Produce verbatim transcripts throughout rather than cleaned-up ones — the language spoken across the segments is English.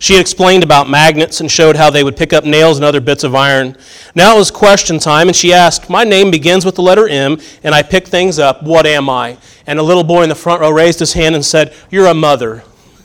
She had explained about magnets and showed how they would pick up nails and other bits of iron. Now it was question time, and she asked, "My name begins with the letter M, and I pick things up. What am I?" And a little boy in the front row raised his hand and said, "You're a mother."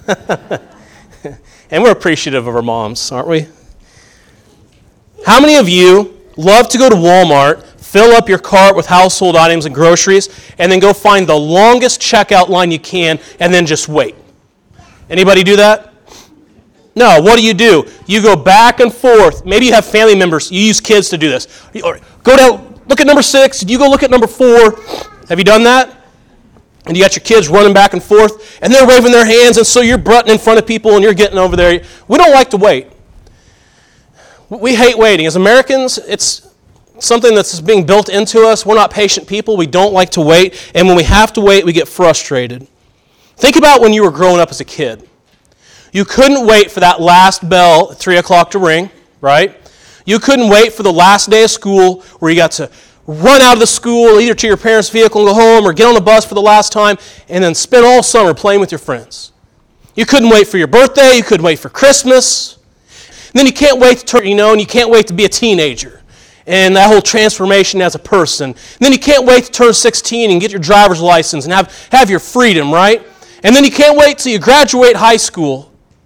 And we're appreciative of our moms, aren't we? How many of you love to go to Walmart, fill up your cart with household items and groceries, and then go find the longest checkout line you can, and then just wait? Anybody do that? No, what do you do? You go back and forth. Maybe you have family members. You use kids to do this. Go down, look at number six, and you go look at number four. Have you done that? And you got your kids running back and forth, and they're waving their hands, and so you're butting in front of people, and you're getting over there. We don't like to wait. We hate waiting. As Americans, it's something that's being built into us. We're not patient people. We don't like to wait, and when we have to wait, we get frustrated. Think about when you were growing up as a kid. You couldn't wait for that last bell at three o'clock to ring, right? You couldn't wait for the last day of school where you got to run out of the school, either to your parents' vehicle and go home, or get on the bus for the last time, and then spend all summer playing with your friends. You couldn't wait for your birthday. You couldn't wait for Christmas. And then you can't wait to turn, you know, and you can't wait to be a teenager and that whole transformation as a person. And then you can't wait to turn sixteen and get your driver's license and have, have your freedom, right? And then you can't wait till you graduate high school.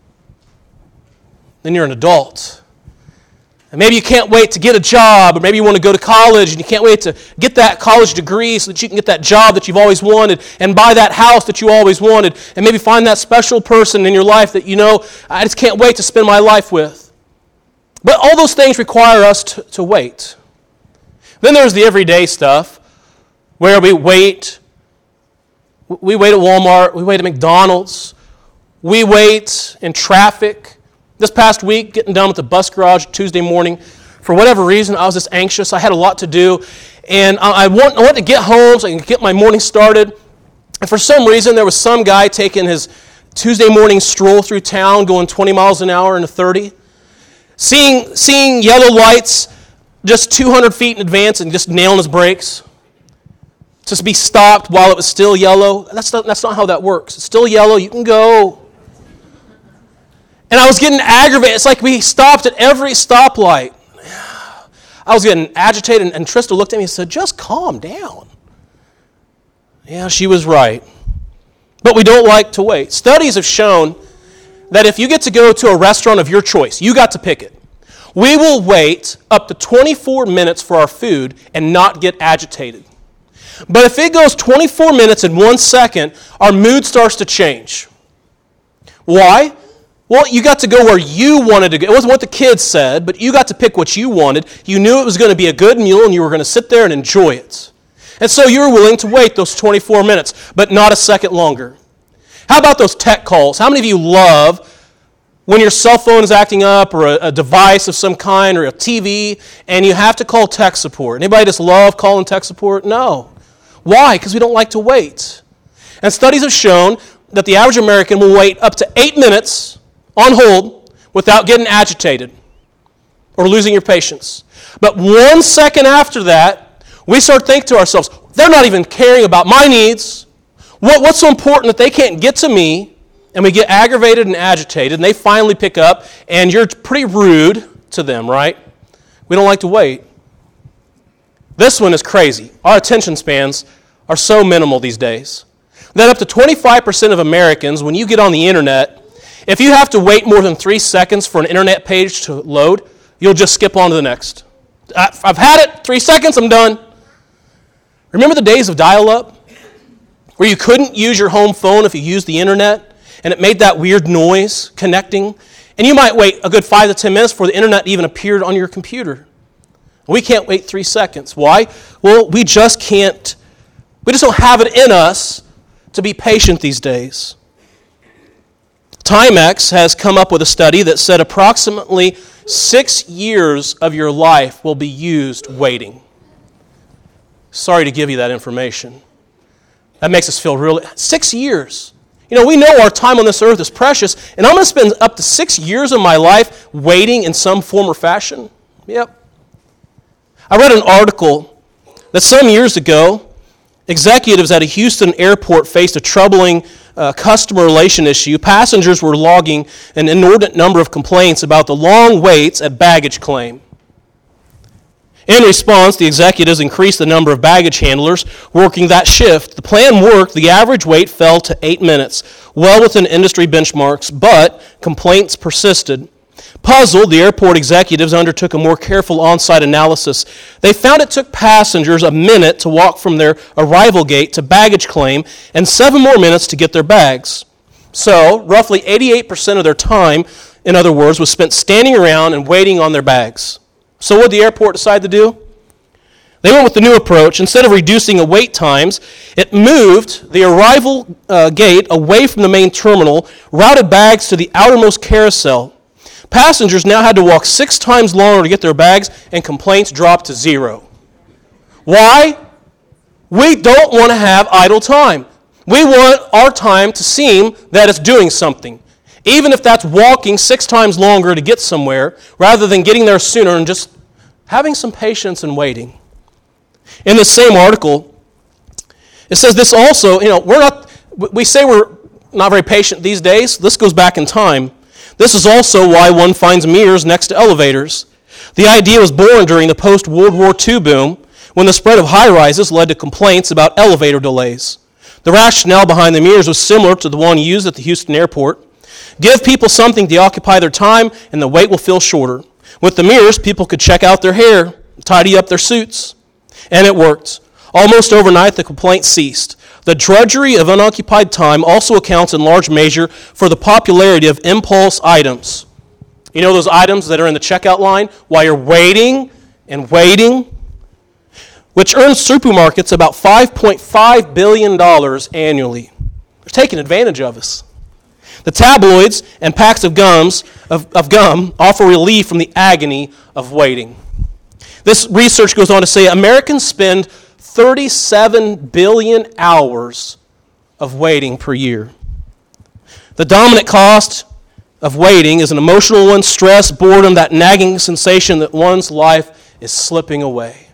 Then you're an adult. And maybe you can't wait to get a job, or maybe you want to go to college and you can't wait to get that college degree so that you can get that job that you've always wanted and buy that house that you always wanted and maybe find that special person in your life that you know, I just can't wait to spend my life with. But all those things require us to, to wait. Then there's the everyday stuff where we wait. We wait at Walmart. We wait at McDonald's. We wait in traffic. This past week, getting done with the bus garage Tuesday morning, for whatever reason, I was just anxious. I had a lot to do, and I, want, I wanted to get home so I can get my morning started. And for some reason, there was some guy taking his Tuesday morning stroll through town, going twenty miles an hour into thirty, seeing, seeing yellow lights just two hundred feet in advance and just nailing his brakes. Just to be stopped while it was still yellow. That's not, that's not how that works. It's still yellow. You can go. And I was getting aggravated. It's like we stopped at every stoplight. I was getting agitated, and, and Trista looked at me and said, "Just calm down." Yeah, she was right. But we don't like to wait. Studies have shown that if you get to go to a restaurant of your choice, you got to pick it, we will wait up to twenty-four minutes for our food and not get agitated. But if it goes twenty-four minutes and one second, our mood starts to change. Why? Well, you got to go where you wanted to go. It wasn't what the kids said, but you got to pick what you wanted. You knew it was going to be a good meal, and you were going to sit there and enjoy it. And so you were willing to wait those twenty-four minutes, but not a second longer. How about those tech calls? How many of you love when your cell phone is acting up, or a, a device of some kind, or a T V, and you have to call tech support? Anybody just love calling tech support? No. Why? Because we don't like to wait. And studies have shown that the average American will wait up to eight minutes on hold without getting agitated or losing your patience. But one second after that, we start thinking to ourselves, they're not even caring about my needs. What, what's so important that they can't get to me? And we get aggravated and agitated, and they finally pick up, and you're pretty rude to them, right? We don't like to wait. This one is crazy. Our attention spans are so minimal these days that up to twenty-five percent of Americans, when you get on the internet, if you have to wait more than three seconds for an internet page to load, you'll just skip on to the next. I've had it, three seconds, I'm done. Remember the days of dial-up where you couldn't use your home phone if you used the internet, and it made that weird noise connecting? And you might wait a good five to ten minutes before the internet even appeared on your computer. We can't wait three seconds. Why? Well, we just can't, we just don't have it in us to be patient these days. Timex has come up with a study that said approximately six years of your life will be used waiting. Sorry to give you that information. That makes us feel really... Six years. You know, we know our time on this earth is precious, and I'm going to spend up to six years of my life waiting in some form or fashion? Yep. I read an article that some years ago, executives at a Houston airport faced a troubling uh, customer relation issue. Passengers were logging an inordinate number of complaints about the long waits at baggage claim. In response, the executives increased the number of baggage handlers working that shift. The plan worked. The average wait fell to eight minutes, well within industry benchmarks, but complaints persisted. Puzzled, the airport executives undertook a more careful on-site analysis. They found it took passengers a minute to walk from their arrival gate to baggage claim and seven more minutes to get their bags. So, roughly eighty-eight percent of their time, in other words, was spent standing around and waiting on their bags. So what did the airport decide to do? They went with the new approach. Instead of reducing the wait times, it moved the arrival uh, gate away from the main terminal, routed bags to the outermost carousel. Passengers now had to walk six times longer to get their bags, and complaints dropped to zero. Why? We don't want to have idle time. We want our time to seem that it's doing something. Even if that's walking six times longer to get somewhere, rather than getting there sooner and just having some patience and waiting. In the same article, it says this also, you know, we're not, we say we're not very patient these days. This goes back in time. This is also why one finds mirrors next to elevators. The idea was born during the post-World War Two boom, when the spread of high-rises led to complaints about elevator delays. The rationale behind the mirrors was similar to the one used at the Houston airport. Give people something to occupy their time, and the wait will feel shorter. With the mirrors, people could check out their hair, tidy up their suits. And it worked. Almost overnight, the complaint ceased. The drudgery of unoccupied time also accounts in large measure for the popularity of impulse items. You know those items that are in the checkout line while you're waiting and waiting? Which earns supermarkets about five point five billion dollars annually. They're taking advantage of us. The tabloids and packs of gums of, of gum offer relief from the agony of waiting. This research goes on to say Americans spend thirty-seven billion hours of waiting per year. The dominant cost of waiting is an emotional one, stress, boredom, that nagging sensation that one's life is slipping away.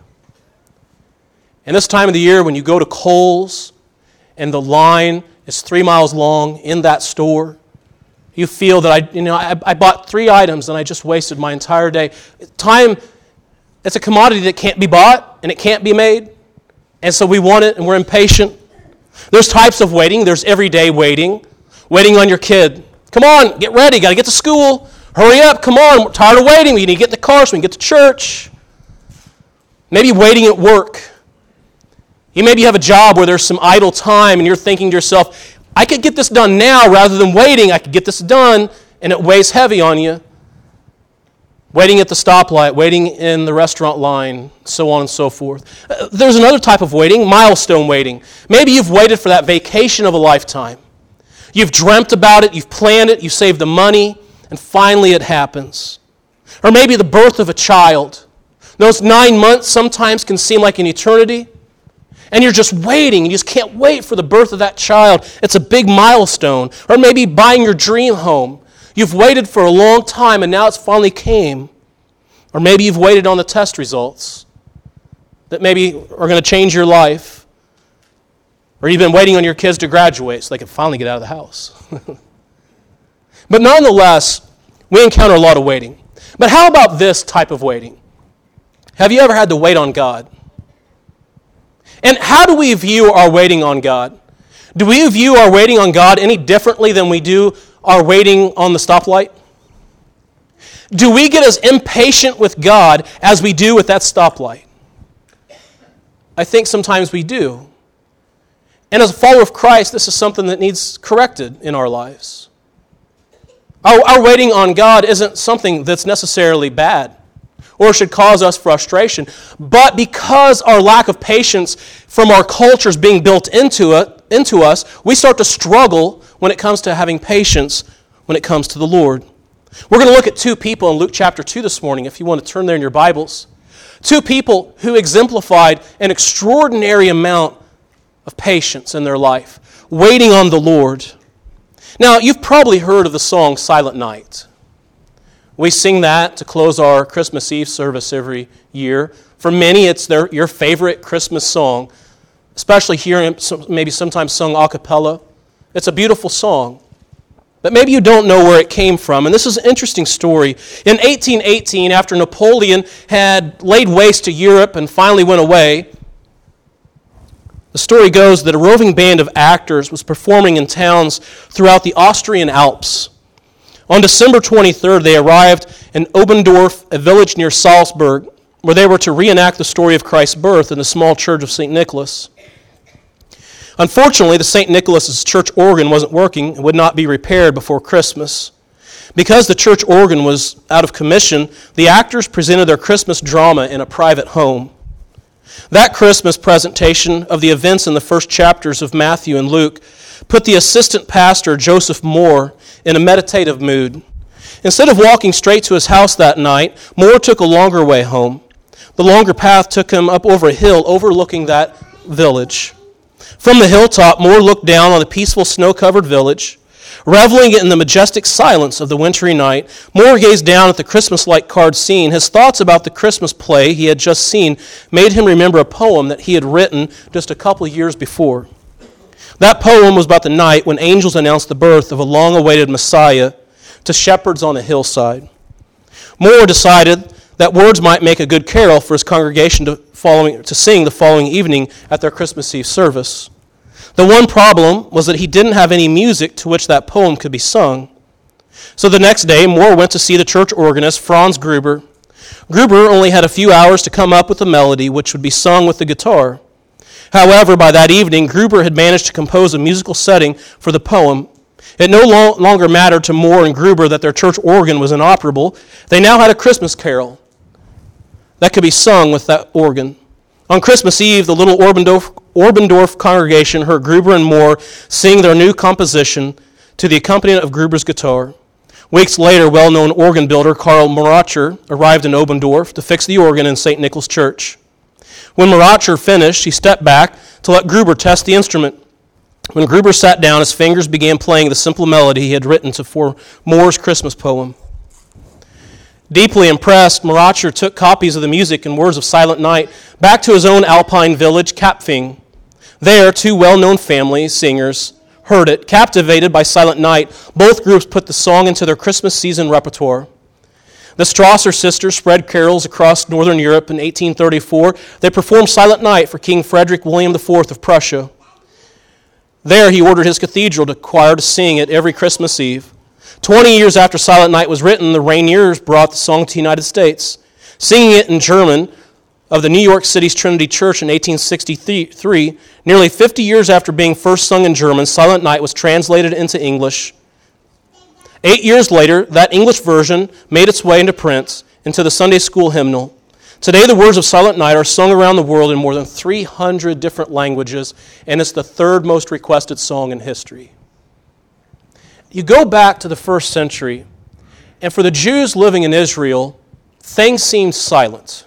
And this time of the year when you go to Kohl's and the line is three miles long in that store, you feel that I, you know, I, I bought three items and I just wasted my entire day. Time, it's a commodity that can't be bought and it can't be made. And so we want it and we're impatient. There's types of waiting. There's everyday waiting. Waiting on your kid. Come on, get ready. Got to get to school. Hurry up. Come on. We're tired of waiting. We need to get in the car so we can get to church. Maybe waiting at work. You maybe have a job where there's some idle time and you're thinking to yourself, I could get this done now rather than waiting. I could get this done, and it weighs heavy on you. Waiting at the stoplight, waiting in the restaurant line, so on and so forth. Uh, there's another type of waiting, milestone waiting. Maybe you've waited for that vacation of a lifetime. You've dreamt about it, you've planned it, you've saved the money, and finally it happens. Or maybe the birth of a child. Those nine months sometimes can seem like an eternity. And you're just waiting, and you just can't wait for the birth of that child. It's a big milestone. Or maybe buying your dream home. You've waited for a long time, and now it's finally came. Or maybe you've waited on the test results that maybe are going to change your life. Or you've been waiting on your kids to graduate so they can finally get out of the house. But nonetheless, we encounter a lot of waiting. But how about this type of waiting? Have you ever had to wait on God? And how do we view our waiting on God? Do we view our waiting on God any differently than we do our waiting on the stoplight? Do we get as impatient with God as we do with that stoplight? I think sometimes we do. And as a follower of Christ, this is something that needs corrected in our lives. Our, our waiting on God isn't something that's necessarily bad or should cause us frustration. But because our lack of patience from our culture is being built into it, into us, we start to struggle when it comes to having patience when it comes to the Lord. We're going to look at two people in Luke chapter two this morning, if you want to turn there in your Bibles. Two people who exemplified an extraordinary amount of patience in their life, waiting on the Lord. Now, you've probably heard of the song Silent Night. We sing that to close our Christmas Eve service every year. For many, it's their your favorite Christmas song. especially here, maybe sometimes sung a cappella. It's a beautiful song. But maybe you don't know where it came from. And this is an interesting story. In eighteen eighteen, after Napoleon had laid waste to Europe and finally went away, the story goes that a roving band of actors was performing in towns throughout the Austrian Alps. On December twenty-third, they arrived in Obendorf, a village near Salzburg, where they were to reenact the story of Christ's birth in the small church of Saint Nicholas. Unfortunately, the Saint Nicholas's church organ wasn't working and would not be repaired before Christmas. Because the church organ was out of commission, the actors presented their Christmas drama in a private home. That Christmas presentation of the events in the first chapters of Matthew and Luke put the assistant pastor, Joseph Moore, in a meditative mood. Instead of walking straight to his house that night, Moore took a longer way home. The longer path took him up over a hill overlooking that village. From the hilltop, Moore looked down on the peaceful snow-covered village. Reveling in the majestic silence of the wintry night, Moore gazed down at the Christmas-like card scene. His thoughts about the Christmas play he had just seen made him remember a poem that he had written just a couple of years before. That poem was about the night when angels announced the birth of a long-awaited Messiah to shepherds on a hillside. Moore decided that words might make a good carol for his congregation to, following, to sing the following evening at their Christmas Eve service. The one problem was that he didn't have any music to which that poem could be sung. So the next day, Moore went to see the church organist, Franz Gruber. Gruber only had a few hours to come up with a melody which would be sung with the guitar. However, by that evening, Gruber had managed to compose a musical setting for the poem. It no lo- longer mattered to Moore and Gruber that their church organ was inoperable. They now had a Christmas carol that could be sung with that organ. On Christmas Eve, the little Obendorf, Obendorf congregation heard Gruber and Moore sing their new composition to the accompaniment of Gruber's guitar. Weeks later, well-known organ builder Karl Maracher arrived in Obendorf to fix the organ in Saint Nicholas Church. When Maracher finished, he stepped back to let Gruber test the instrument. When Gruber sat down, his fingers began playing the simple melody he had written to for Moore's Christmas poem. Deeply impressed, Maracher took copies of the music and words of Silent Night back to his own alpine village, Kapfing. There, two well-known families, singers, heard it. Captivated by Silent Night, both groups put the song into their Christmas season repertoire. The Strasser sisters spread carols across northern Europe in eighteen thirty-four. They performed Silent Night for King Frederick William the Fourth of Prussia. There, he ordered his cathedral to choir to sing it every Christmas Eve. Twenty years after Silent Night was written, the Rainiers brought the song to the United States. Singing it in German of the New York City's Trinity Church in eighteen sixty-three, nearly fifty years after being first sung in German, Silent Night was translated into English. Eight years later, that English version made its way into print, into the Sunday school hymnal. Today, the words of Silent Night are sung around the world in more than three hundred different languages, and it's the third most requested song in history. You go back to the first century, and for the Jews living in Israel, things seemed silent.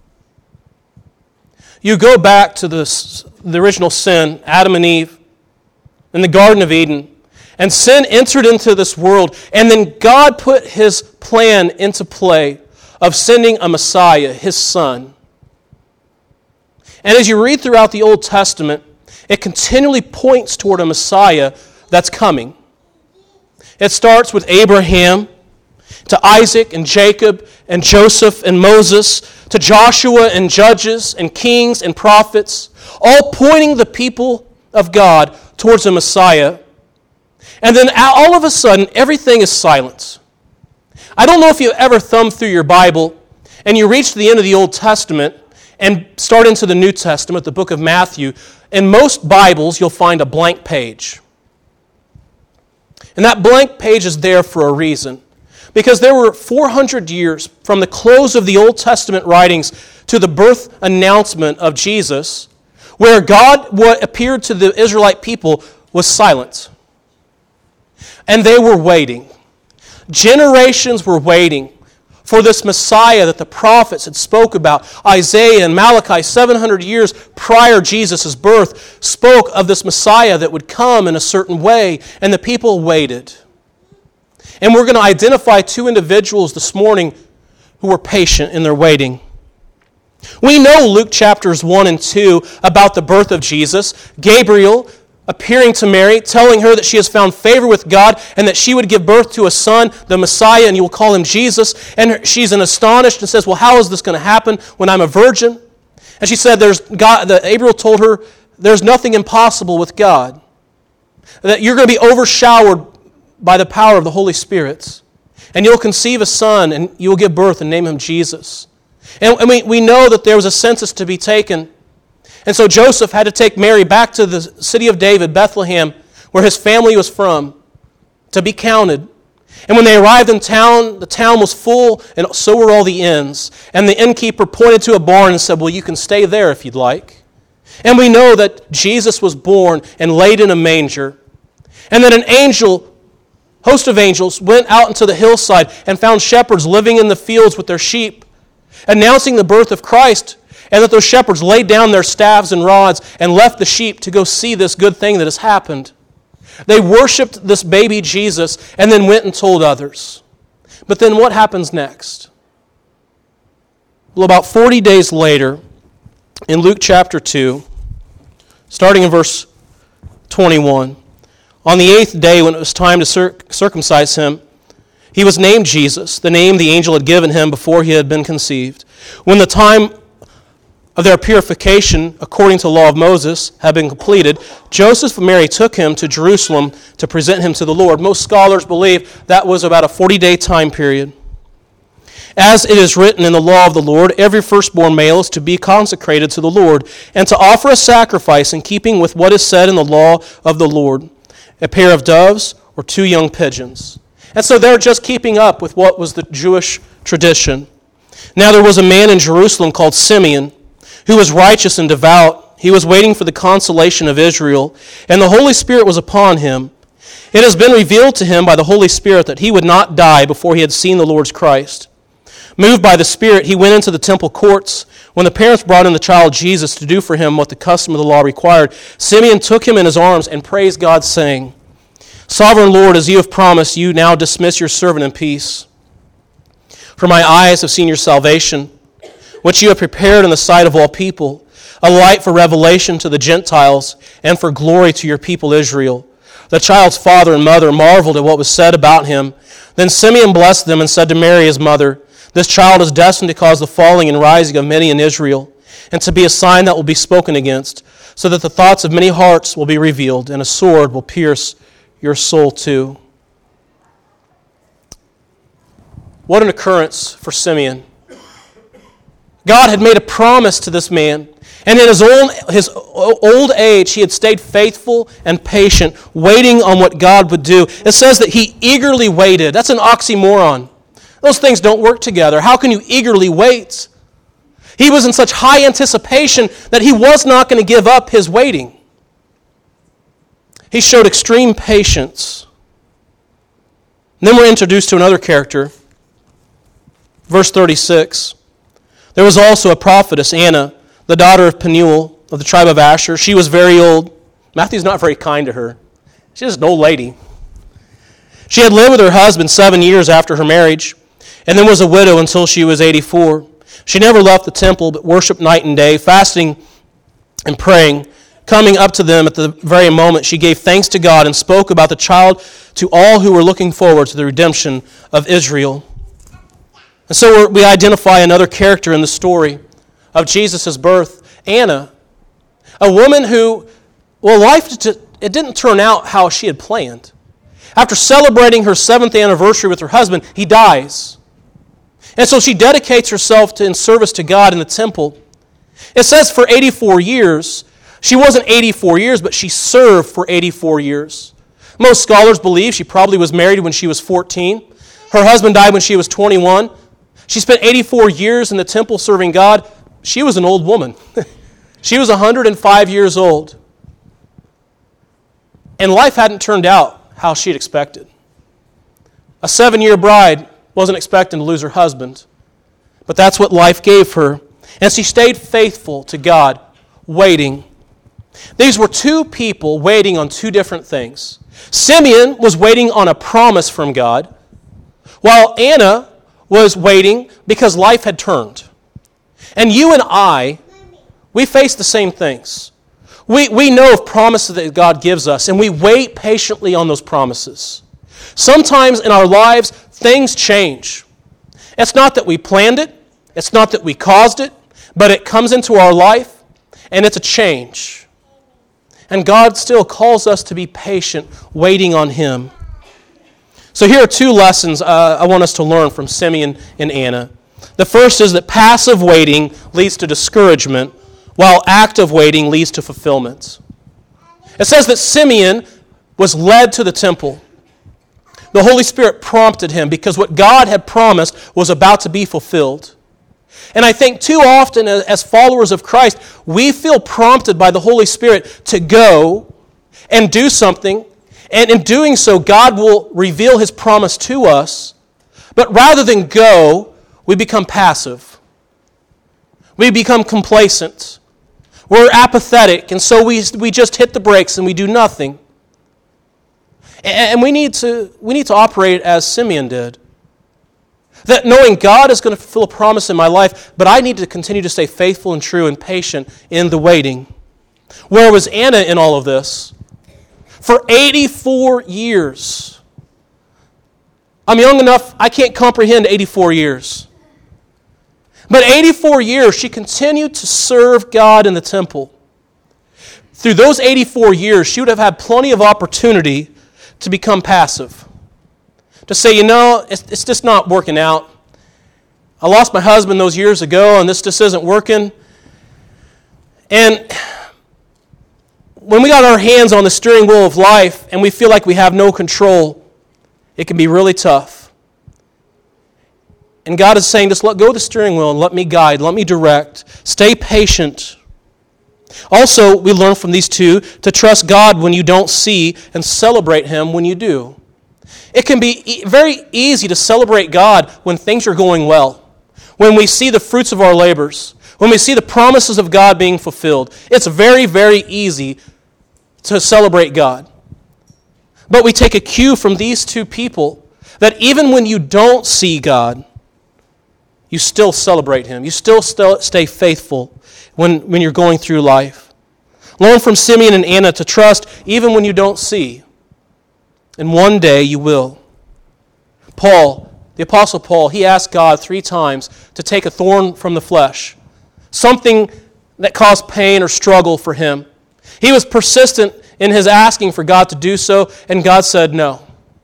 You go back to the, the original sin, Adam and Eve, in the Garden of Eden, and sin entered into this world, and then God put His plan into play of sending a Messiah, His Son. And as you read throughout the Old Testament, it continually points toward a Messiah that's coming. It starts with Abraham, to Isaac and Jacob and Joseph and Moses, to Joshua and judges and kings and prophets, all pointing the people of God towards a Messiah. And then all of a sudden, everything is silent. I don't know if you've ever thumbed through your Bible and you reach the end of the Old Testament and start into the New Testament, the book of Matthew. In most Bibles, you'll find a blank page. And that blank page is there for a reason. Because there were four hundred years from the close of the Old Testament writings to the birth announcement of Jesus, where God, what appeared to the Israelite people, was silent. And they were waiting. Generations were waiting for this Messiah that the prophets had spoke about. Isaiah and Malachi, seven hundred years prior Jesus' birth, spoke of this Messiah that would come in a certain way, and the people waited. And we're going to identify two individuals this morning who were patient in their waiting. We know Luke chapters one and two about the birth of Jesus. Gabriel appearing to Mary, telling her that she has found favor with God and that she would give birth to a son, the Messiah, and you will call him Jesus. And she's astonished and says, well, how is this going to happen when I'm a virgin? And she said, "There's God." The Gabriel told her, there's nothing impossible with God. That you're going to be overshowered by the power of the Holy Spirit. And you'll conceive a son and you will give birth and name him Jesus. And we, we know that there was a census to be taken. And so Joseph had to take Mary back to the city of David, Bethlehem, where his family was from, to be counted. And when they arrived in town, the town was full, and so were all the inns. And the innkeeper pointed to a barn and said, well, you can stay there if you'd like. And we know that Jesus was born and laid in a manger. And that an angel, host of angels, went out into the hillside and found shepherds living in the fields with their sheep, announcing the birth of Christ. And that those shepherds laid down their staffs and rods and left the sheep to go see this good thing that has happened. They worshiped this baby Jesus and then went and told others. But then what happens next? Well, about forty days later, in Luke chapter two, starting in verse twenty-one, on the eighth day when it was time to circ- circumcise him, he was named Jesus, the name the angel had given him before he had been conceived. When the time of their purification, according to the law of Moses, had been completed, Joseph and Mary took him to Jerusalem to present him to the Lord. Most scholars believe that was about a forty-day time period. As it is written in the law of the Lord, every firstborn male is to be consecrated to the Lord and to offer a sacrifice in keeping with what is said in the law of the Lord, a pair of doves or two young pigeons. And so they're just keeping up with what was the Jewish tradition. Now there was a man in Jerusalem called Simeon, who was righteous and devout. He was waiting for the consolation of Israel, and the Holy Spirit was upon him. It has been revealed to him by the Holy Spirit that he would not die before he had seen the Lord's Christ. Moved by the Spirit, he went into the temple courts. When the parents brought in the child Jesus to do for him what the custom of the law required, Simeon took him in his arms and praised God, saying, Sovereign Lord, as you have promised, you now dismiss your servant in peace. For my eyes have seen your salvation, which you have prepared in the sight of all people, a light for revelation to the Gentiles and for glory to your people Israel. The child's father and mother marveled at what was said about him. Then Simeon blessed them and said to Mary his mother, This child is destined to cause the falling and rising of many in Israel, and to be a sign that will be spoken against, so that the thoughts of many hearts will be revealed, and a sword will pierce your soul too. What an occurrence for Simeon. God had made a promise to this man, and in his old, his old age, he had stayed faithful and patient, waiting on what God would do. It says that he eagerly waited. That's an oxymoron. Those things don't work together. How can you eagerly wait? He was in such high anticipation that he was not going to give up his waiting. He showed extreme patience. And then we're introduced to another character. Verse thirty-six. There was also a prophetess, Anna, the daughter of Penuel of the tribe of Asher. She was very old. Matthew's not very kind to her. She's just an old lady. She had lived with her husband seven years after her marriage, and then was a widow until she was eighty-four. She never left the temple, but worshipped night and day, fasting and praying. Coming up to them at the very moment, she gave thanks to God and spoke about the child to all who were looking forward to the redemption of Israel. And so we identify another character in the story of Jesus' birth, Anna, a woman who, well, life, it didn't turn out how she had planned. After celebrating her seventh anniversary with her husband, he dies. And so she dedicates herself to in service to God in the temple. It says for eighty-four years. She wasn't eighty-four years, but she served for eighty-four years. Most scholars believe she probably was married when she was fourteen. Her husband died when she was twenty-one. She spent eighty-four years in the temple serving God. She was an old woman. She was one hundred five years old. And life hadn't turned out how she'd expected. A seven-year bride wasn't expecting to lose her husband. But that's what life gave her. And she stayed faithful to God, waiting. These were two people waiting on two different things. Simeon was waiting on a promise from God, while Anna was waiting because life had turned. And you and I, we face the same things. We, we know of promises that God gives us, and we wait patiently on those promises. Sometimes in our lives, things change. It's not that we planned it. It's not that we caused it. But it comes into our life, and it's a change. And God still calls us to be patient, waiting on Him. So here are two lessons uh, I want us to learn from Simeon and Anna. The first is that passive waiting leads to discouragement, while active waiting leads to fulfillment. It says that Simeon was led to the temple. The Holy Spirit prompted him because what God had promised was about to be fulfilled. And I think too often as followers of Christ, we feel prompted by the Holy Spirit to go and do something. And in doing so, God will reveal His promise to us. But rather than go, we become passive. We become complacent. We're apathetic, and so we, we just hit the brakes and we do nothing. And we need to, we need to operate as Simeon did. That knowing God is going to fulfill a promise in my life, but I need to continue to stay faithful and true and patient in the waiting. Where was Anna in all of this? For eighty-four years. I'm young enough, I can't comprehend eighty-four years. But eighty-four years, she continued to serve God in the temple. Through those eighty-four years, she would have had plenty of opportunity to become passive. To say, you know, it's, it's just not working out. I lost my husband those years ago, and this just isn't working. And when we got our hands on the steering wheel of life and we feel like we have no control, it can be really tough. And God is saying, just let go of the steering wheel and let me guide, let me direct. Stay patient. Also, we learn from these two to trust God when you don't see and celebrate Him when you do. It can be e- very easy to celebrate God when things are going well, when we see the fruits of our labors, when we see the promises of God being fulfilled. It's very, very easy to celebrate God. But we take a cue from these two people that even when you don't see God, you still celebrate Him. You still st- stay faithful when, when you're going through life. Learn from Simeon and Anna to trust even when you don't see. And one day you will. Paul, the Apostle Paul, he asked God three times to take a thorn from the flesh, something that caused pain or struggle for him. He was persistent in his asking for God to do so, and God said no.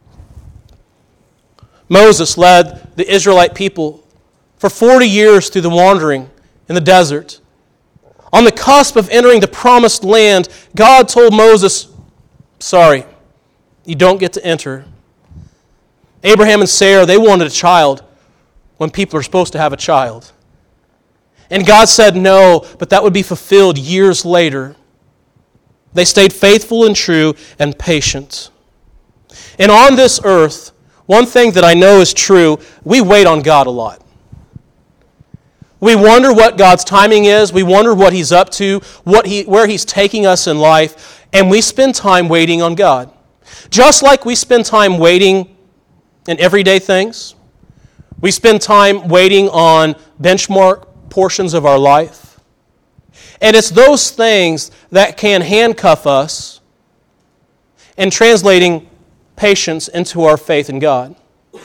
Moses led the Israelite people for forty years through the wandering in the desert. On the cusp of entering the promised land, God told Moses, sorry, you don't get to enter. Abraham and Sarah, they wanted a child when people are supposed to have a child. And God said no, but that would be fulfilled years later. They stayed faithful and true and patient. And on this earth, one thing that I know is true, we wait on God a lot. We wonder what God's timing is. We wonder what He's up to, what he, where He's taking us in life, and we spend time waiting on God. Just like we spend time waiting in everyday things, we spend time waiting on benchmark portions of our life. And it's those things that can handcuff us in translating patience into our faith in God.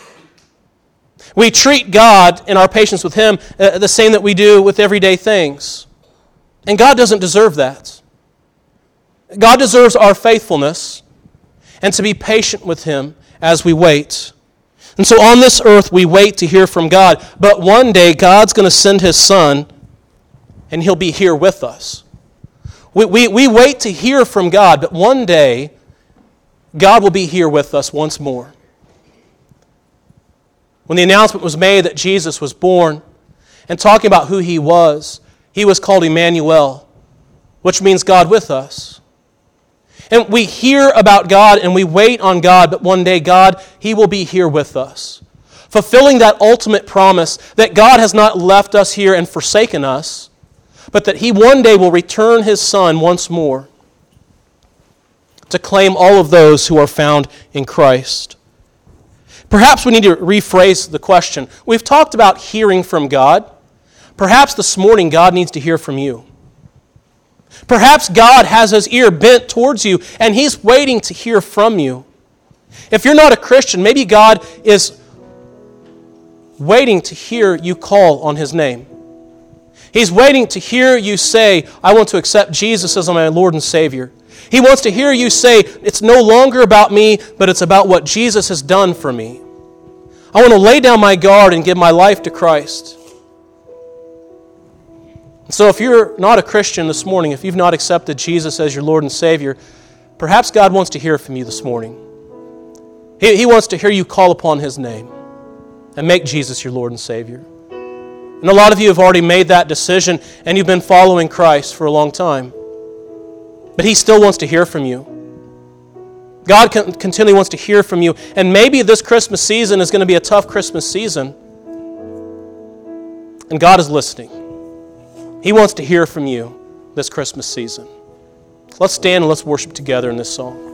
We treat God and our patience with Him uh, the same that we do with everyday things. And God doesn't deserve that. God deserves our faithfulness and to be patient with Him as we wait. And so on this earth, we wait to hear from God. But one day, God's going to send His Son, and He'll be here with us. We, we, we wait to hear from God, but one day, God will be here with us once more. When the announcement was made that Jesus was born, and talking about who He was, He was called Emmanuel, which means God with us. And we hear about God and we wait on God, but one day God, He will be here with us, fulfilling that ultimate promise that God has not left us here and forsaken us, but that He one day will return His Son once more to claim all of those who are found in Christ. Perhaps we need to rephrase the question. We've talked about hearing from God. Perhaps this morning God needs to hear from you. Perhaps God has His ear bent towards you and He's waiting to hear from you. If you're not a Christian, maybe God is waiting to hear you call on His name. He's waiting to hear you say, I want to accept Jesus as my Lord and Savior. He wants to hear you say, it's no longer about me, but it's about what Jesus has done for me. I want to lay down my guard and give my life to Christ. So if you're not a Christian this morning, if you've not accepted Jesus as your Lord and Savior, perhaps God wants to hear from you this morning. He, he wants to hear you call upon His name and make Jesus your Lord and Savior. And a lot of you have already made that decision and you've been following Christ for a long time. But He still wants to hear from you. God continually wants to hear from you. And maybe this Christmas season is going to be a tough Christmas season. And God is listening. He wants to hear from you this Christmas season. Let's stand and let's worship together in this song.